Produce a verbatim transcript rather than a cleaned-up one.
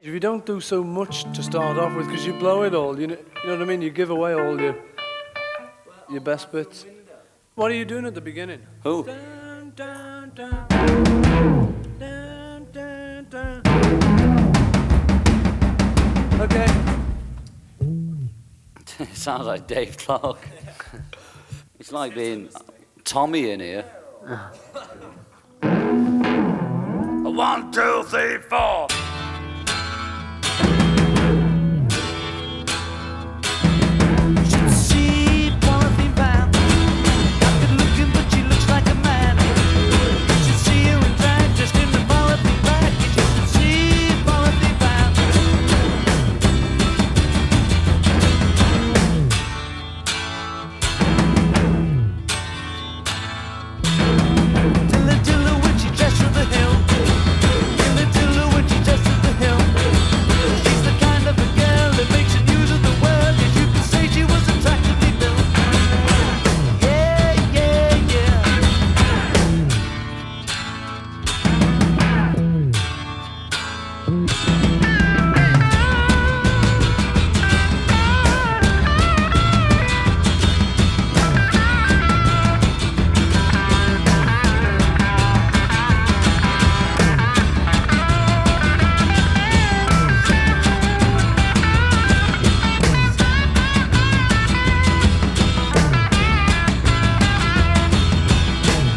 If you don't do so much to start off with, because you blow it all, you know, you know what I mean? You give away all your your best bits. What are you doing at the beginning? Who? Dun, dun, dun, dun, dun, dun. Okay. It sounds like Dave Clark. It's like being Tommy in here. One, two, three, four.